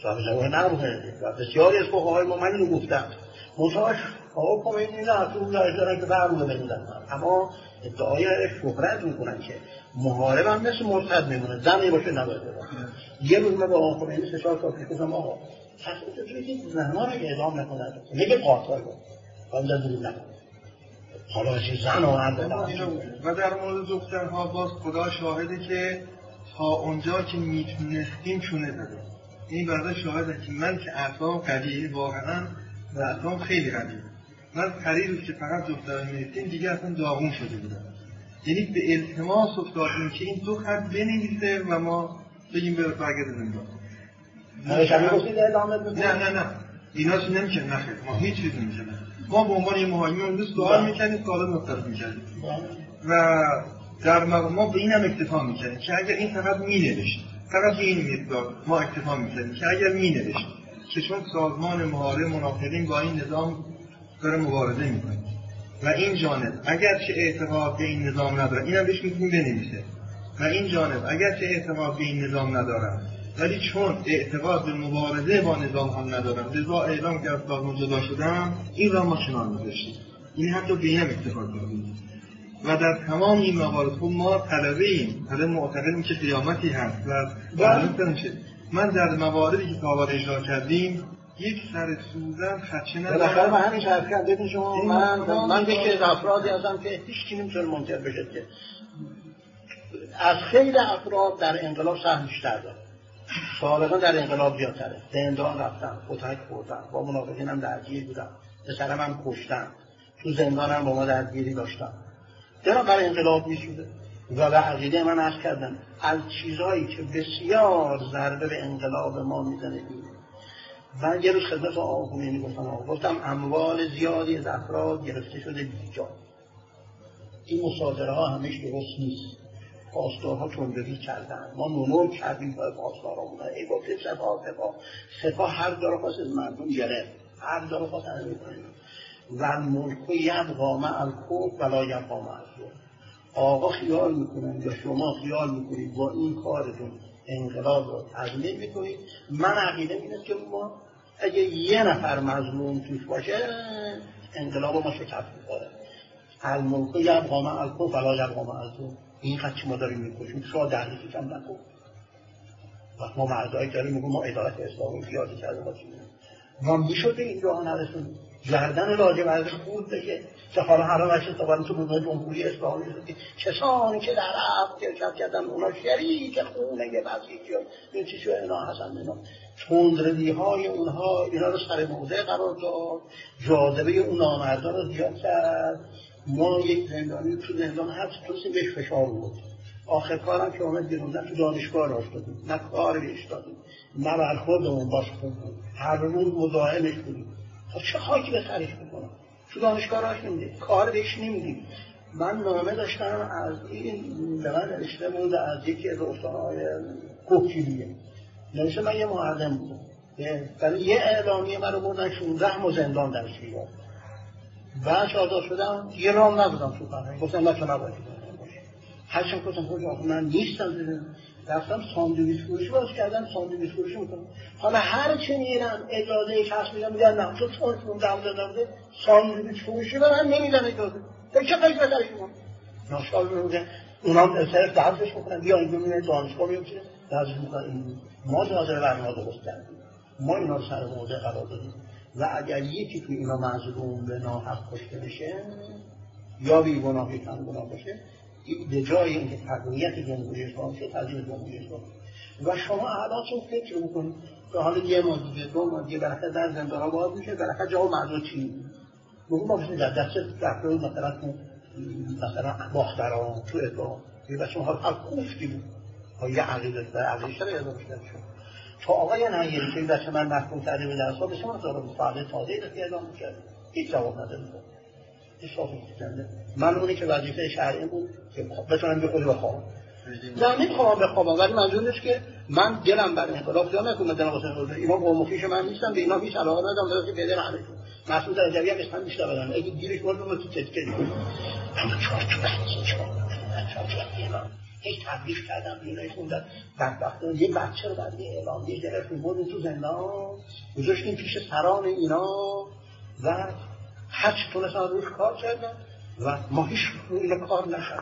صاحب نبوده و بسیاری از فقهای ما من اینو گفتم مصاحش آقا کمینی نه تو لایه دارن که برمونه بزنن اما ادعای شهرت میکنن که محارب هم مثل مرتد میمونه زنی باشه نباید یه روز من با آقا کمینی 3-4 سال پیش گفتم آقا تصویت توی زنها رو اعدام نکنن میگه قاتل بود حالا دروغ نکنن حالا چه زن و مرد و در مورد دخترها باز خدا شاهده که تا اونجا که میتونستیم چونه داده این برده شاهده که من که اعصابم قویه واقعا و اعصابم خیلی قویه من خریدم که فقط دخترها میرسیم دیگه اصلا داغون شده بودم یعنی به التماس افتادیم که این 2 خط بنویسه و ما بگیم برگرد زندان نه اینا چی نمیشه نخیر ما هیچ چیز نمیشه ما به عنوان یه محامی اون سوال میکنیم سوال مختلف میکنیم و در ما به این هم اکتفا میکنیم که اگر این فقط مینوشت فقط این مقدار ما اکتفا میکنیم که اگر مینوشت که چون سازمان محارب منافقین با این نظام داره مبارزه میکنه و این جانب اگر چه اعتقاد به این نظام نداره اینم بهش میتونیم بنویسه و این جانب اگر چه اعتقاد به این نظام ندارم ولی چون اعتقاد به مبارزه با نظام هم ندارم لذا اعلام که از سازمان جدا شدم این را ما کنار می‌ذاشتیم این حتی به اینم اکتفا کردیم و در تمام این موارد خب ما طلبه‌ایم طلب معتقدیم که قیامتی هست و من در مواردی که تاوار اجرا کردیم یک سر سوزن خدشه ندارم بالاخره من همین حرف کردم شما من یکی از افرادی هستم که هیچ کی نمی‌تونه منکر بشه که از خیلی افراد در انقلاب سهم بیشتر داره سابقا در انقلاب زیادتره زندان رفتم کتک خوردم با منافقین هم درگیر بودم پسرم هم کشتم تو زندان هم با ما درگیری داشتم دارم برای انقلاب میشوده و به عقیده من عرض کردم از چیزهایی که بسیار ضربه به انقلاب ما میزنه من یه روز خدمت آقا خمینی گفتم اموال زیادی از افراد گرفته شده بیجا این مصادره ها همش درست نیست پاسدارها تندروی کردن ما نونو کردیم با پاسدارامون ای با سپاه هر داره خواست از مردم گرفت هر داره خواست از میکنیم و ملک یبقا مع الکفر ولا یبقا مع الظلم آقا خیال میکنن یا شما خیال میکنید با این کارتون انقلاب رو تضمین میکنید من عقیده اینه که ما اگه یه نفر مظلوم توش باشه انقلاب ما شکست می‌خوره الملک یبقا مع الکفر ولا یبقا مع الظلم این خط ما داریم میکشیم شما دردیشش هم نکن وقت ما مردایی داریم میگو ما عدالت اسلامی پیاده کرده باشیم ما میشده این راه نرسون گردن لاجورد خود بشه که حالا هر وقت تا تو بودن جمهوری اسلامی کسانی که در عقد شرکت کردن اونا شریک خونه بسیجیان این چی شو اینا حسن اینا تندروی‌های اونها اینا رو سر موضع قرار داد جاذبه اون نامردان رو زیاد کرد ما یک زندانی تو زندان هست توسی بهش فشار بود آخر کارم که اومد بیروندن تو دانشگاه راست دادیم نه کار بهش دادیم نه برخوردمون باش خوب بود هر روز مزاحمش بودیم تا چه خاکی به سرش بکنم تو دانشگاه راست نمیدیم کار بهش نمیدیم من نامه داشتم از این به من نوشته بود از یکی از استانهای کوکیلیه نوشته من یه معلم بودم برای یه اعلامیه من رو بردن 16 ماه زندان درش بیاد بعد آزاد شدم یه رام نبودم تو فرهنگ گفتم نه تو نباید هرچند گفتم خود من نیستم رفتم ساندویچ فروشی باز کردم ساندویچ فروشی میکنم حالا هر چه میرم اجازه کسب میدم میگن نه تو چون داده ساندویچ فروشی به من نمیدن اجازه چه کاری بهتر شما ناشال میگن اونا صرف درسش میکنن بیا اینجا میرن دانشگاه میشه درس میکنن ما حاضر برنامه درست کردیم ما اینا رو سر موضع قرار دادیم و اگر یکی تو اینا مظلوم به ناحق کشته بشه یا بیگناه یا کم گناه باشه به جای اینکه تقویت جمهوری اسلامی شد تضییع جمهوری اسلامی و شما الان چون فکر میکنید که حالا یه ماه دیگه 2 ماه دیگه بالاخره در زندان‌ها باز میشه بالاخره جا معذور چی میگم ما بسید در دست رفته مثلا باختران تو ادعا یه بچه ها هر کوفتی بود یه عقیده در عقیده شده یادم شد تا آقای نهیری که این بچه من محکوم کرده به درسا به شما دارم فعله تازهی دستی اعلام میکرد هیچ جواب نداره اشرافی کنده من اونی که وظیفه شرعی بود که بتونم به خودی بخوابم نه نمیخوام بخوابم ولی منظور نیست که من دلم بر انقلاب جا نکنم مثلا واسه اینا قوم و خویش من نیستم به اینا هیچ علاقه ندارم درسته به دل همشون مسعود رجبی هم اسمم بیشتر بدن اگه گیرش بود تو چه اما چهار هی تبلیغ کردم اینایی خوندن بدبختان یه بچه رو برای اعلام یه گرفتیم بردیم تو زندان گذاشتیم پیش سران اینا و هر چی تونستن روش کار کردن و ما هیچ روی کار نشد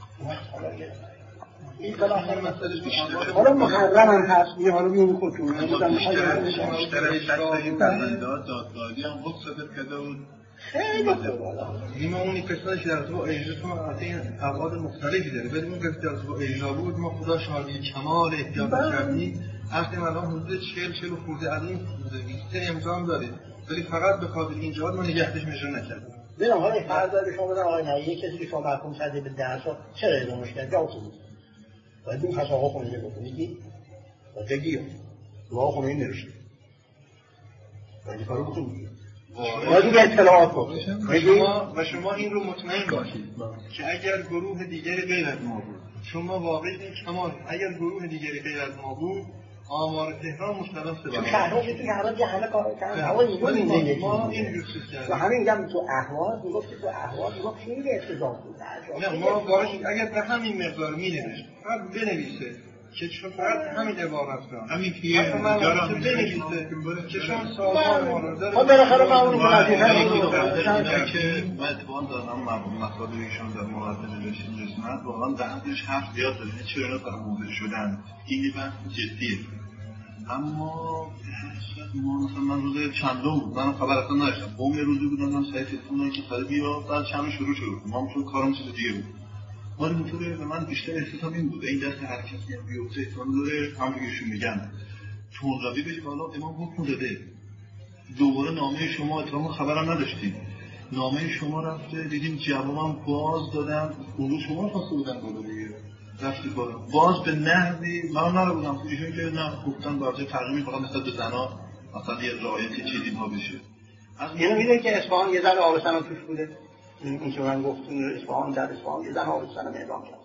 این بالاخره مسئله بیشتر حالا محرم هم هست میگه حالا بیون خودتون بیشتر این دادگاهی هم بود صدر کرده بود خیلی بالا این ما اونی قصهش در تو اجرا از این ابعاد مختلفی داره ولی اون قصه از تو اجرا بود ما خدا شاهدی کمال احتیاط کردیم اصلا الان حدود 40 خورده از این لیست امضا داریم ولی فقط به خاطر این جهاد ما نگهدش مجرا نکردیم. ببین حالا فرض به شما بدم آقای نایی کسی که شما محکوم کرده به 10 سال چرا اعدامش کرد یا اصول باید اون خطاها خونده بکنید و بگی دعا خونه این نوشته باید کارو بکنید باید به اطلاعات کنید و شما این رو مطمئن باشید که اگر گروه دیگری غیر از ما بود شما واقعی کمال اگر گروه دیگری غیر از ما بود آمار تهران مستقیم سبب شهرها که توی همه کار کردن هوا اینجا ما این جوستش کردیم و همین میگم تو احواز میگفت تو احواز میگفت خیلی افتضاح بود نه ما باش اگر به همین مقدار می‌نوشت فقط بنویسه که چون فقط همین عبارت دارم همین پیه جارم بنویسه که چون سازمان ما رو داره خب بالاخره ما اون که من اتفاقا دارم مطالب ایشان در مقدمه نوشتن قسمت واقعا بحثش حرف زیاد داره چرا اینا فراموش شدن این بحث جدیه اما مثلا من روز چندم بود من خبر اصلا نداشتم قوم یه روزی بودم من سعی تلفن که ساده بیا بعد چند شروع شد ما چون کارم چیز دیگه بود ولی اینطوری به من بیشتر احساسم این بود این دست هر کسی هم بیفته احتمال داره همونجوریشون میگن تندروی بشه که حالا امام حکم داده دوباره نامه شما اتفاقا خبرم نداشتیم نامه شما رفته دیدیم جوابم باز دادن اون رو شما خواسته بودن بالا دیگه رفتی بالا باز به نحوی من نربودم ایشون که نه گفتن برای تقریمی فقط مثل دو زنا مثلا یه رعایت چیزی ما بشه اینو میدونی که اصفهان یه ذره آب سنم توش بوده این که من گفت اصفهان در اصفهان یه ذره آب سنم اعلام کرد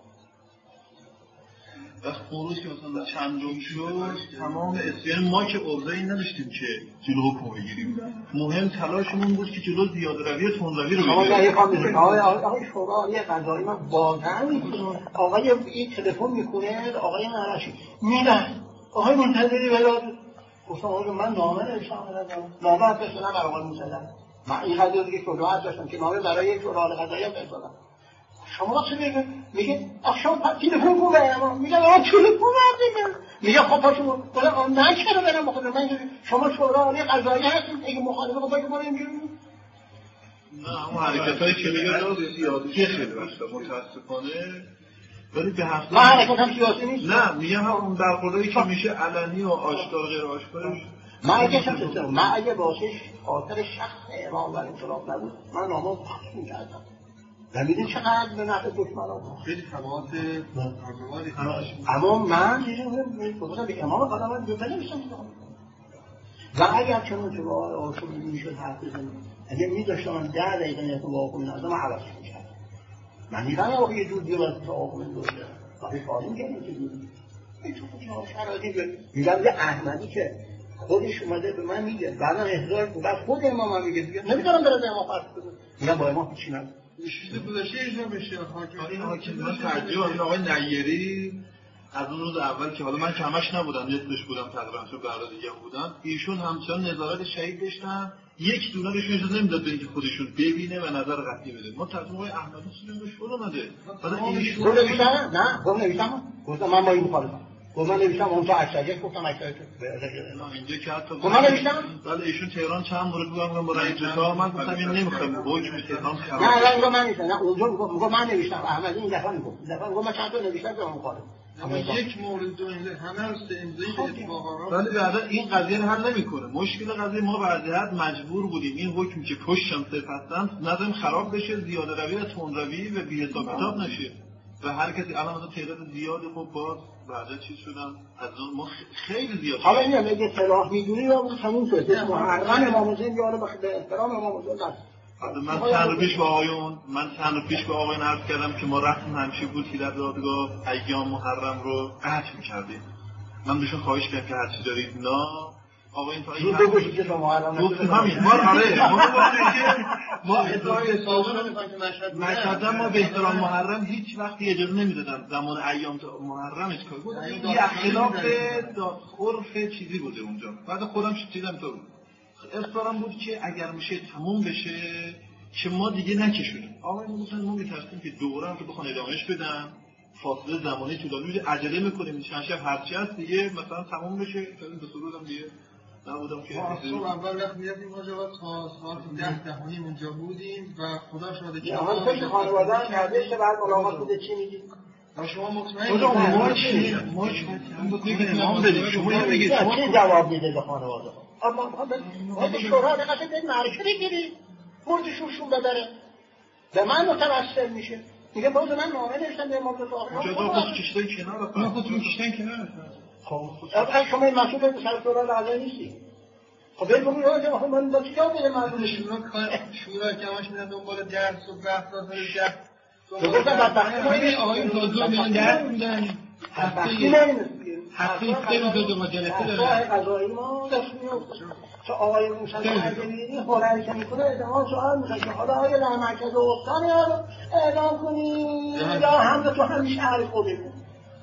و خروج که مثلا چندم شد تمام اسیان ما که عرضه‌ای نداشتیم که جلو حکم بگیریم مهم تلاشمون بود که جلو زیاده‌روی و تندروی رو بگیریم آقای شورای قضایی من واقعا آقای این تلفن میکنه آقای نرشی میرن آقای منتظری ولاد گفتم آقای من نامه نوشتم نامه از بسنم بر آقای موسیدن من این قضیه دیگه شجاعت داشتم که نامه برای شورای قضایی هم بسنم شما چه میگه؟ میگه آخشام تلفن کو برم میگه آقا تلفن بردیم میگه خب پاشو بله من چرا برم بخوام من شما شورای قضایی هستید اگه مخالفه خب باید بریم اینجوری نه اون حرکتایی که میگه سیاسی خیلی وقتا متاسفانه ولی به حق من حرکتم سیاسی نیست نه میگم همون برخوردی که میشه علنی و آشکار غیر آشکارش من اگه واسه خاطر شخص امام و انقلاب نبود من نامه پخش می‌کردم و میدین چقدر به نفع دشمنان خیلی تبعات ناگواری اما من بودم به امام قدم دوتا نمیشتم و اگر چنون که با آرشون میشد حرف بزنیم اگر میداشتم 10 دقیقه نیتون با آقومی نازم حواس میکرد من میدونم آقا یه جور دیوار تا آقومی دوسته باقی فارم کردیم که دیدیم میگم یه احمدی که خودش اومده به من میگه بعدم احضار بعد خود امام هم میگه نمیدونم برای امام فرض بزن میگم با امام هیچی نداره چیز گذاشته اجرا بشه حاکم من ترجیح آقای نیری از اون روز اول که حالا من کمش نبودم نصفش بودم تقریبا چون برای دیگه بودن ایشون همچنان نظارت شهید داشتن یک دونه بهشون اجازه نمیداد اینکه خودشون ببینه و نظر قطعی بده ما تصمیم آقای احمدی چیزی روش فرو اومده بعد ایشون نوشتم نه گفتم نوشتم گفتم من با این مخالفم گفتم نوشتم اون تو اشتاجه گفتم اشتاجه اینجا که حتی گفتم نوشتم ولی ایشون تهران چند مورد بودن با رئیس جمهور من گفتم این نمیخوام حکم تهران خراب نه من نوشتم نه اونجا میگم من نوشتم احمدی این دفعه میگم من چند تا نوشتم به مخالف اما یک مورد دو اینجا همه رو سه امضایی به اتفاقا ولی بعدا این قضیه رو حل نمیکنه مشکل قضیه ما وضعیت مجبور بودیم این حکم که پشتم صفتن نظم خراب بشه زیاده روی و تندروی و بی حساب کتاب نشه و هر کسی الان مثلا تعداد زیاد خب باز بعدا چیز شدن از اون ما خیلی زیاد حالا این اگه صلاح میدونی یا اون تموم شد محرم امام حسین یاره به احترام امام حسین من چند روز پیش به آقایون عرض کردم که ما رفتیم همیشه بود که در دادگاه ایام محرم رو قطع می‌کردیم من بهشون خواهش کردم که هرچی دارید نه آقا این تا این بگوشید که شما محرم گفتیم همین ما گفتیم که ما ادعای سابق مشهد ما به احترام محرم هیچ وقتی اجازه نمیدادن زمان ایام محرمش کار بود یه اختلاف عرف چیزی بوده اونجا. بعد خودم چیزم تو اصرارم بود که اگر میشه تموم بشه که ما دیگه نکشونیم. آقا میگفتن ما میترسیم که دوره هم که بخوان ادامهش بدن فاصله زمانی طولانی میشه، عجله میکنیم چند شب هرچی هست دیگه مثلا تموم بشه. این دو روزم دیگه نبودم که اصلا اول وقت میرفتیم ماجرا تا ساعت 10 اونجا بودیم و خدا شاده که آن فکر خانواده هم کرده شه بعد ملاقات بوده چی میگی؟ و شما مطمئن شما میگید چی جواب میده به خانواده؟ اما ما به شورا نقشه به معرکه بگیری مردشون ببره به من متوسل میشه میگه باز من نامه نوشتم به امام رضا اونجا خود کشتن کنار ما خودتون کشتن کنار. خب شما این مسئول سر شورا اعضا نیستی. خب بگو آقا من با چی جواب میده مردم شورا که همش میرن دنبال درس و بحث و درس درسته بدبختی آقایون تازه میان درس میدن هفته سه روز با جلسه دارن قضایی ما دست میفته چه آقای موسی اردبیلی هنری که میکنه ادعا سوال میکنه که حالا آقای مرکز استان رو اعلام کنی یا هم تو همین شهر خودمون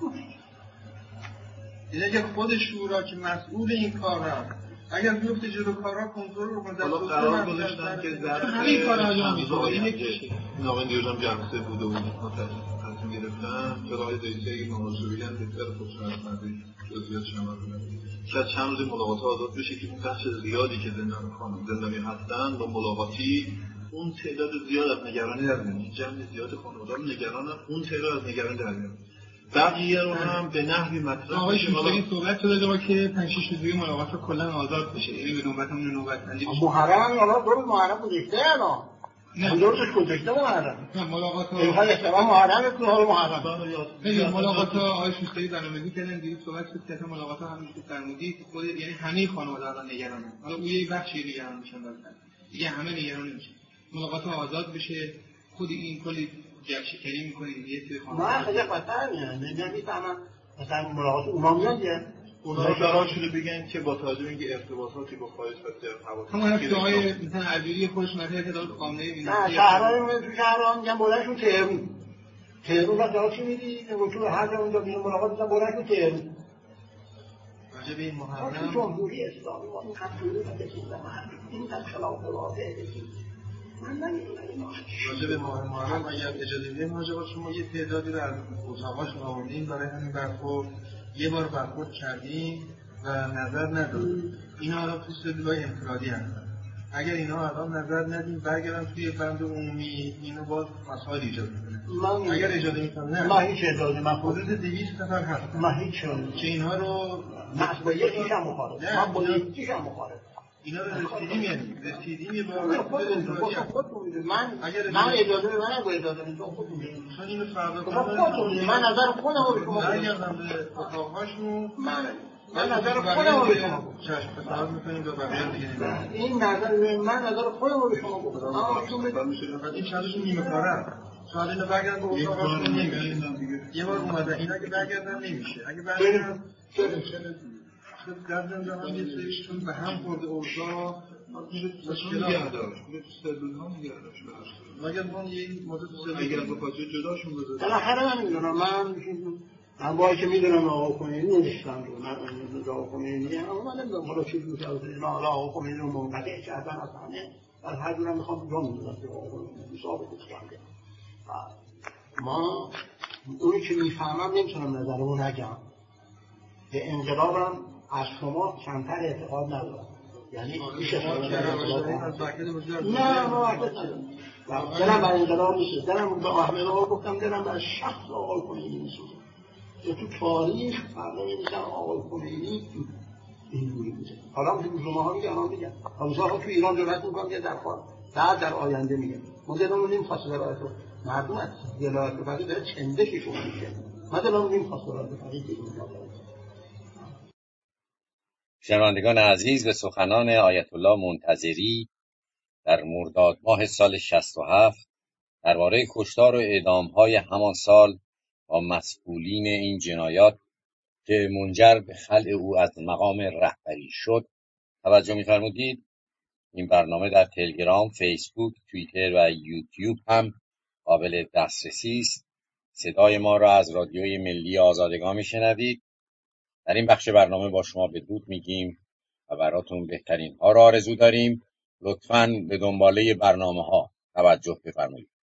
اینه که خود شورا که مسئول این کار هست اگر بیفته جلو کارا کنترل رو کنه حالا قرار گذاشتن که در همین کارا انجام میشه ناقل دیروزم جلسه بوده و تصمیم گرفتن که راه دیگه این مناسبی هم بهتر خودشون از مردی جزئیات شما بودن شاید چند روز ملاقات آزاد بشه که اون بخش زیادی که زندانی هستن با ملاقاتی اون تعداد زیاد از نگرانی در میاد، جمع زیاد خانواده نگرانن، اون تعداد از نگرانی در میاد. بقیه رو هم به نحوی مطرح میشه. حالا این صحبت شده با که 5-6 روزه ملاقات رو کلا آزاد بشه، یعنی به نوبتمون نوبت بندی بشه. محرم حالا دور محرم گذشته الان نه دورش گذشته محرم ملاقات ها اینها اشتباه محرم تو حال محرم ببین ملاقات ها آقای شوستری برنامه‌ریزی کردن دیروز صحبت شد که ملاقات ها همین که فرمودید خود یعنی همه خانواده الان نگرانن. حالا اون یه بخشی نگران میشن مثلا دیگه همه نگران نمیشن. ملاقات ها آزاد بشه خود این کلی جشن‌گیری می‌کنید یه سری خانواده ما خیلی خطر نمی‌فهمم مثلا ملاقات اونا میاد اونا قرارشون بگن که با توجه به اینکه ارتباطاتی با خارج و همون ادعای مثلا عجوری خودش مطرح کرده بود قانون نه شهرهای تو شهرها میگن بردنشون تهرون وقتی چی میدی تو هر جا اونجا بیرون ملاقات میگن بردنشون تهرون راجع به این محرم جمهوری اسلامی ما این خطوری بکشید این در خلاف واقع بکشید من نمیدونم راجع به محرم اگر اجازه بدید ماجرا شما یه تعدادی رو از اتاقاش آوردیم برای همین برخورد یه بار برخورد کردیم و نظر ندادیم. اینا الان تو سلولای انفرادی هستن. اگر اینا الان نظر ندیم برگردن توی بند عمومی اینو باز مسائل ایجاد میکنه. اگر اجازه میکنم نه من هیچ اجازه من حدود 200 نفر هست من هیچ که اینها رو من با یکیش هم مخالف من با یکیش هم مخالف اینا رو رسیدیم یه بار من اجازه به من نگو اجازه میدم خود میدونم چون اینو فردا من نظر خودم رو به شما برگردم به اتاقهاشون من نظر خودم رو به شما گفتم چشم پسرات میکنیم به بقیه دیگه این نظر من نظر خودم رو به شما گفتم فقط این چندشون نیمه کاره شاید اینو برگردن به اتاقهاشون نمیشه یه بار اومده اینا که برگردن نمیشه اگه برگردن در زندان هم یه سریشتون به هم خورده اوضاع مشکلات داشت تو سلول ها میگردش مگر من یه مدت سلول اگر به خاطر جداشون بذارم بالاخره من میدونم من باید که میدونم آقا خمینی نوشتم رو من آقا خمینی اما من نمیدونم حالا چی بود آقا خمینی رو منقطع کردن از همه از هر جورم میخوام جا میدونم که آقا خمینی ثابت کنم ما اونی که میفهمم نمیتونم نظرمو نگم به انقلابم از شما کمتر اعتقاد ندارم یعنی میشه شما نه ما وقت ندارم دلم بر انقلاب نیست دلم به احمد آقا گفتم دلم بر شخص آقای خمینی نیست تو تاریخ فردا می‌نویسن آقای خمینی اینجوری بوده حالا تو روزنامه ها میگن حالا تو ایران دولت میگن که در آینده میگن ما دلمون نمی‌خواسته برای تو مردم از ولایت فقیه داره چندششون میشه ما دلمون نمی‌خواسته برای فقیه شنوندگان عزیز به سخنان آیت الله منتظری در مرداد ماه سال 67 درباره کشتار و اعدام‌های همان سال با مسئولین این جنایات که منجر به خلع او از مقام رهبری شد توجه می‌فرمودید. این برنامه در تلگرام، فیسبوک، توییتر و یوتیوب هم قابل دسترسی است. صدای ما را از رادیوی ملی آزادگان میشنوید. در این بخش برنامه با شما بدرود میگیم و براتون بهترین ها را آرزو داریم. لطفاً به دنباله برنامه ها توجه بفرمایید.